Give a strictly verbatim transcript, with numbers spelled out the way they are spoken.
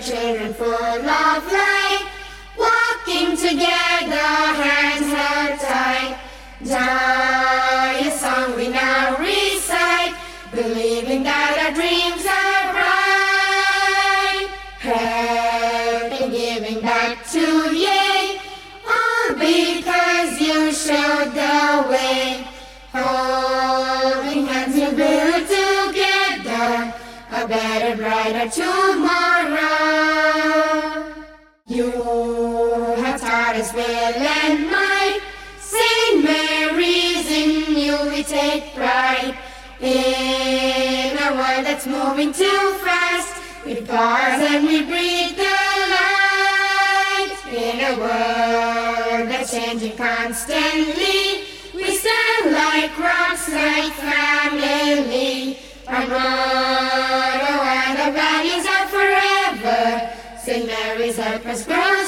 children full of light, walking together, hands held tight. Joyous song we now recite, believing that our dreams are bright. Helping, giving back to ye, all because you showed the way. Holding hands we build together a better, brighter tomorrow. You have taught us will and might, Saint Mary's in you we take pride. In a world that's moving too fast, we pause and we breathe the light. In a world that's changing constantly, we stand like rocks, like family. Our motto and our values are forever. Saint Mary's help us grow